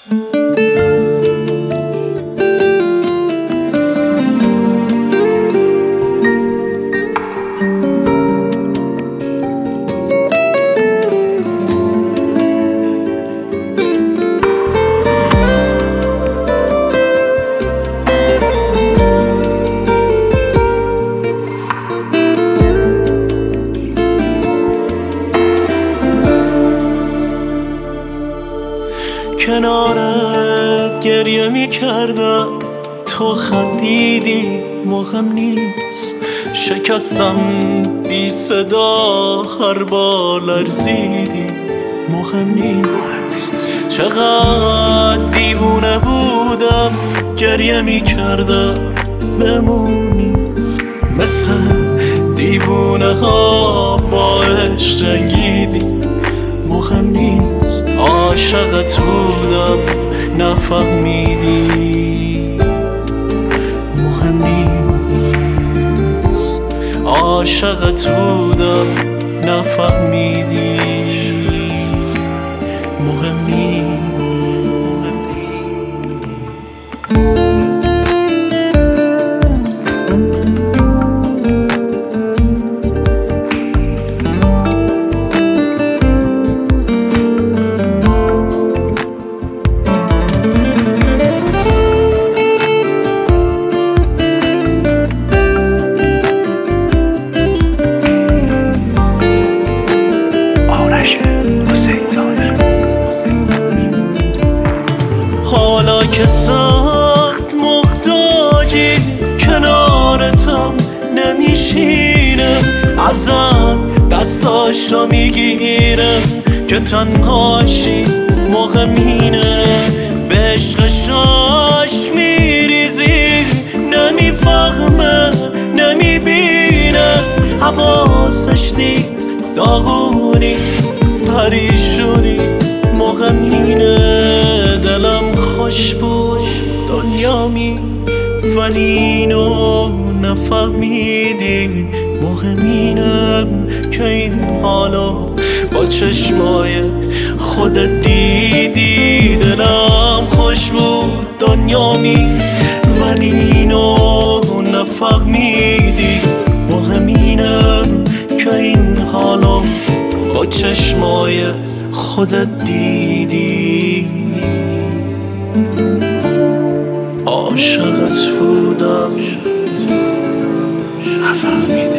کنارت گریه می کردم، تو خندیدی مهم نیست. شکستم بی صدا هر بار لرزیدی مهم نیست. چقدر دیوونه بودم گریه می کردم بمونی، مثل دیوونه ها با عشق جنگیدی مهم نیست. عاشقت بودم نفهمیدی مهم نیست. عاشقت بودم نفهمیدی مهم نیست. حالا که سخت محتاجی کنارتم نمیشینم، ازت دستاش رو میگیرم که تنهاشی مهم اینه. به عشقش عشق میریزی نمیفهمه نمیبینه، حواسش نیست داغونی پریشونی مهم اینه. دلم خوش بود دنیامی ولی اینو نفهمیدی مهم اینه که این حالا با چشمای خودت دیدی. دلم خوش بود دنیامی ولی اینو نفهمیدی مهم اینه که این حالا با چشمای خودت دیدی. عاشقت بودم نفهمیدی.